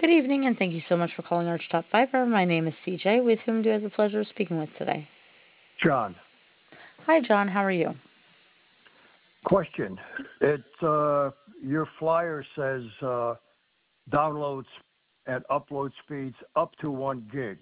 Good evening, and thank you so much for calling Arch Top Fiber. My name is CJ, with whom do I have the pleasure of speaking with today? John, Hi, John. How are you? question. It your flyer says downloads and upload speeds up to 1 gig.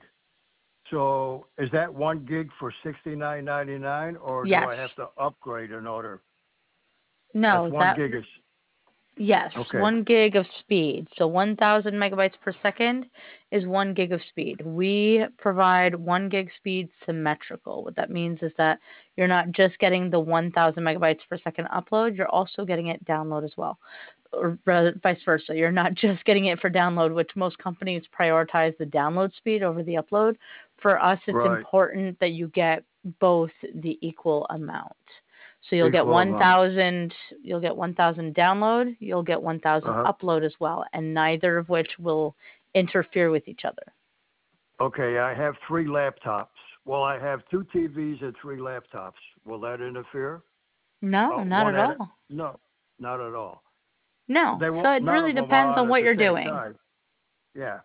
So is that 1 gig for $69.99, or do Yes. I have to upgrade in order? That's No, one that, gig is yes, okay. 1 gig of speed. So 1,000 megabytes per second is 1 gig of speed. We provide 1 gig speed symmetrical. What that means is that you're not just getting the 1,000 megabytes per second upload, you're also getting it download as well. Or vice versa. You're not just getting it for download, which most companies prioritize the download speed over the upload. For us, it's Right, important that you get both the equal amount. So you'll get equal amount. 1,000, you'll get 1,000 download, you'll get 1,000 Uh-huh. upload as well, and neither of which will interfere with each other. Okay, I have 3 laptops. Well, I have 2 TVs and 3 laptops. Will that interfere? No, Oh, not one at at a all. no, not at all. No. They So won't. it None really of them are depends on on at what the you're same doing. time. Yeah,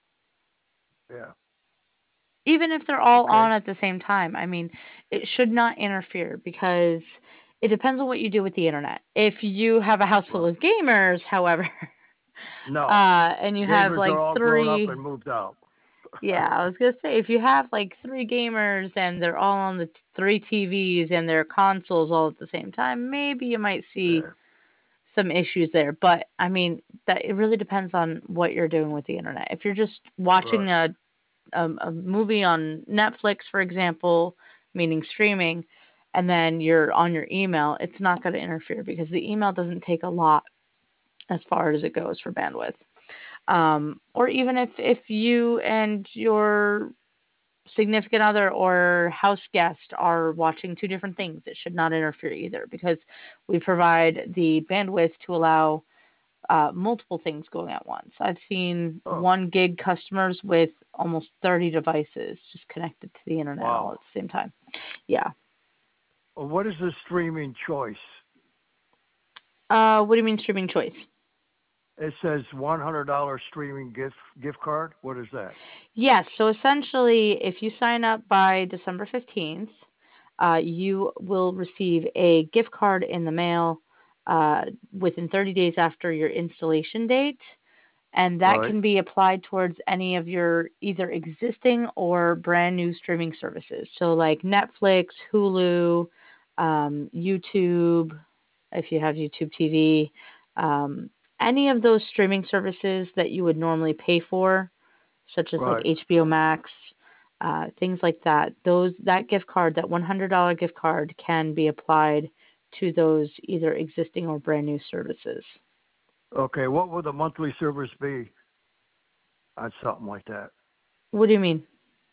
yeah. Even if they're all Okay. on at the same time, I mean, it should not interfere because it depends on what you do with the internet. If you have a house full Right. of gamers, however, No, and you have gamers are like all grown up three, and moved out. yeah, I was gonna say if you have like three gamers and they're all on the three TVs and their consoles all at the same time, maybe you might see Yeah. some issues there. But I mean, that it really depends on what you're doing with the internet. If you're just watching Right. a movie on Netflix, for example, meaning streaming, and then you're on your email, it's not going to interfere because the email doesn't take a lot as far as it goes for bandwidth. Or even if you and your significant other or house guest are watching two different things, it should not interfere either because we provide the bandwidth to allow multiple things going at once. I've seen Oh, 1 gig customers with almost 30 devices just connected to the internet all wow. at the same time. Yeah. Well, what is the streaming choice? What do you mean streaming choice? It says $100 streaming gift card. What is that? Yes. So essentially, if you sign up by December 15th, you will receive a gift card in the mail within 30 days after your installation date. And that Right. can be applied towards any of your either existing or brand new streaming services. So, like Netflix, Hulu, YouTube, if you have YouTube TV, um, any of those streaming services that you would normally pay for, such as like Right. HBO Max, things like that. That gift card, that $100 gift card, can be applied to those either existing or brand new services. Okay. What would the monthly service be on something like that? What do you mean?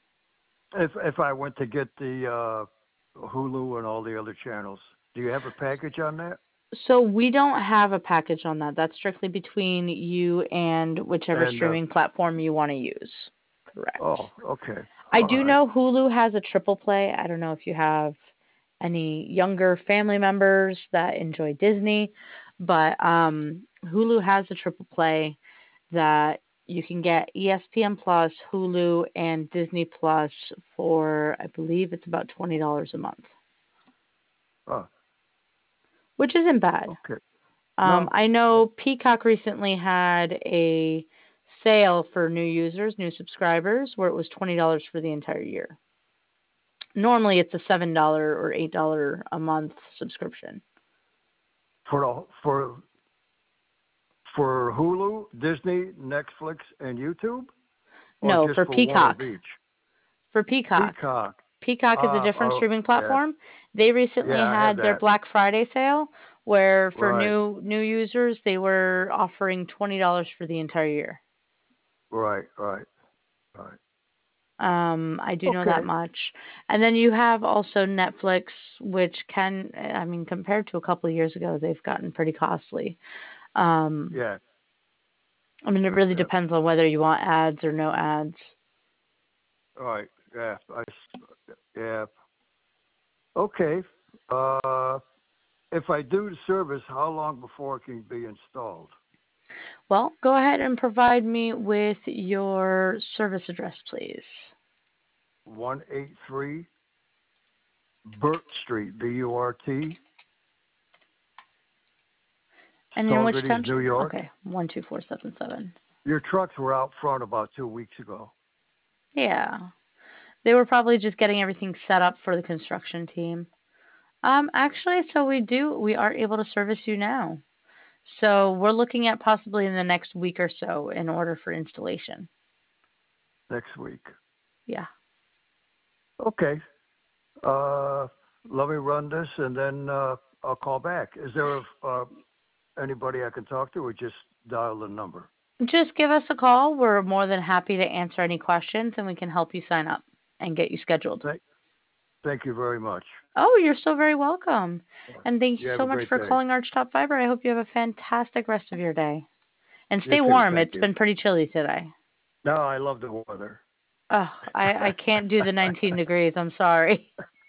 If I went to get the Hulu and all the other channels, do you have a package on that? So we don't have a package on that. That's strictly between you and whichever And streaming platform you want to use. Correct. oh, okay. I All do right. know Hulu has a triple play. I don't know if you have any younger family members that enjoy Disney, but Hulu has a triple play that you can get ESPN Plus, Hulu, and Disney Plus for I believe it's about $20 a month, Oh, which isn't bad. okay. No. I know Peacock recently had a sale for new users, new subscribers, where it was $20 for the entire year. Normally, it's a $7 or $8 a month subscription. For Hulu, Disney, Netflix, and YouTube, or No, just for for one Peacock. of each? For Peacock. Peacock. Peacock is a different Oh, streaming yeah, platform. They recently yeah, I have had their that. Black Friday sale, where for Right, new users they were offering $20 for the entire year. right, right, right. I do know that Okay. much. And then you have also Netflix, which can, I mean, compared to a couple of years ago, they've gotten pretty costly. Um, Yeah, I mean, it really yeah. depends on whether you want ads or no ads. Right. Yeah. Yeah. Okay. Uh, if I do the service, how long before it can be installed? Well, go ahead and provide me with your service address, please. 183 Burt Street, B-U-R-T, And in which Saugerties, town? New York. Okay, 12477. Your trucks were out front about 2 weeks ago. Yeah. They were probably just getting everything set up for the construction team. Actually, so we are able to service you now. So we're looking at possibly in the next week or so in order for installation. Next week. Yeah. Okay. Uh, Let me run this, and then I'll call back. Is there anybody I can talk to, or just dial the number? Just give us a call. We're more than happy to answer any questions and we can help you sign up and get you scheduled. Thank you very much. Oh, you're so very welcome. And thank you You have so a much great for day. calling Archtop Fiber. I hope you have a fantastic rest of your day. And You stay too. warm. Thank It's you. been pretty chilly today. No, I love the weather. Oh, I can't do the 19 degrees. I'm sorry.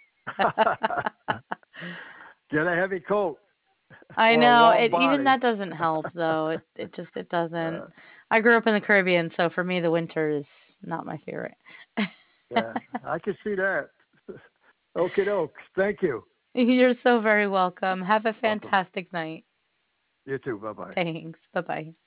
Get a heavy coat I or a know. warm It even body. that doesn't help though. It doesn't. I grew up in the Caribbean, so for me the winter is not my favorite. Yeah, I can see that. Okie doke. Thank you. You're so very welcome. Have a Welcome. fantastic night. You too. Bye bye. Thanks. Bye-bye.